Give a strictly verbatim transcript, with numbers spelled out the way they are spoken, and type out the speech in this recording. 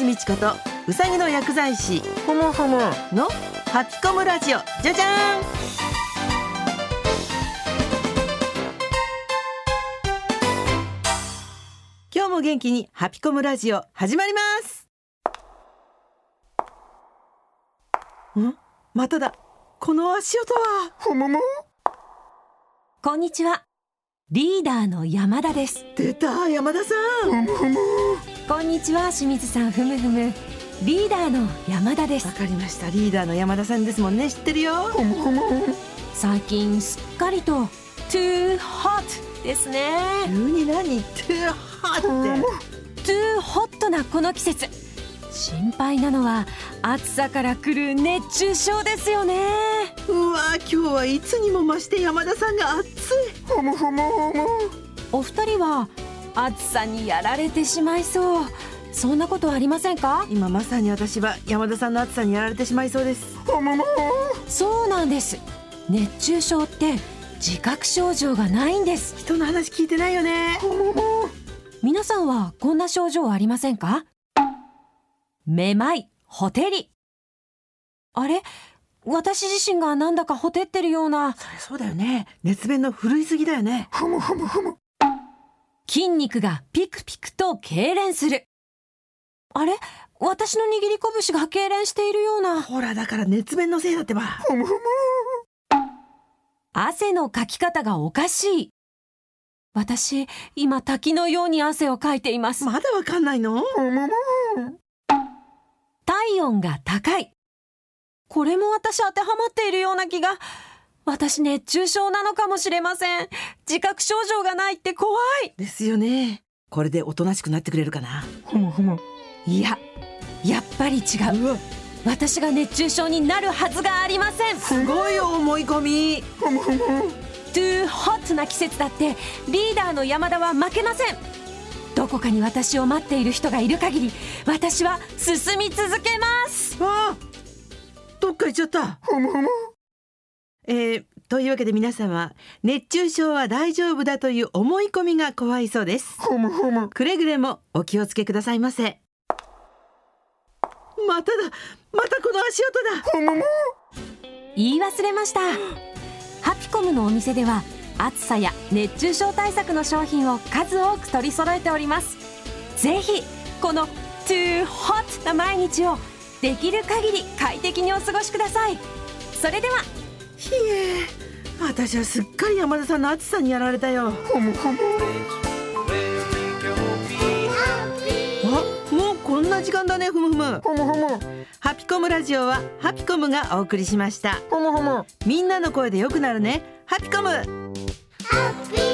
みちことうさぎの薬剤師ふむふむのハピコムラジオ。じゃじゃーん。今日も元気にハピコムラジオ始まります。んまただ、この足音は。 ふむむこんにちは、リーダーの山田です。 出た、山田さん。 ふむふむこんにちは、清水さん。ふむふむ、リーダーの山田です。 わかりました、リーダーの山田さんですもんね。知ってるよ。 ふむふむ最近すっかりと too hot ですね。 急に何 too hot って。 too hot なこの季節、心配なのは暑さから来る熱中症ですよね。 うわ、今日はいつにも増して山田さんが暑い。 ふむふむふむお二人は暑さにやられてしまいそう、そんなことありませんか？ 今まさに私は山田さんの暑さにやられてしまいそうです。 ふむむそうなんです。熱中症って自覚症状がないんです。 人の話聞いてないよね。 ふむむ皆さんはこんな症状ありませんか？めまい、ほてり。あれ、私自身がなんだかほてってるような。 それそうだよね。熱弁の振るいすぎだよね。 ふむふむふむ筋肉がピクピクと痙攣する。あれ、私の握り拳が痙攣しているような。 ほら、だから熱弁のせいだってば。 ふむふむ汗のかき方がおかしい。私、今滝のように汗をかいています。 まだわかんないの？ ふむむ体温が高い。これも私当てはまっているような気が。私熱中症なのかもしれません。自覚症状がないって怖い。 ですよね。これでおとなしくなってくれるかな。 ふむふむいや、やっぱり違う。 うわ、 私が熱中症になるはずがありません。 すごいよ、思い込み。 ふむふむ too hot な季節だってリーダーの山田は負けません。どこかに私を待っている人がいる限り、私は進み続けます。 ああ、どっか行っちゃった。 ふむふむえー、というわけで皆様、熱中症は大丈夫だという思い込みが怖いそうです。 ふむふむくれぐれもお気をつけくださいませ。まただ、またこの足音だ。 ふむむ言い忘れました。ハピコムのお店では暑さや熱中症対策の商品を数多く取り揃えております。ぜひこの too hot な毎日をできる限り快適にお過ごしください。それでは。 ひえ、私はすっかり山田さんの暑さにやられたよ。 ふむふむあ、もうこんな時間だね。ふむふむ。 ふむふむハピコムラジオはハピコムがお送りしました。 ふむふむみんなの声で良くなるね。ハピコム。 ハッピー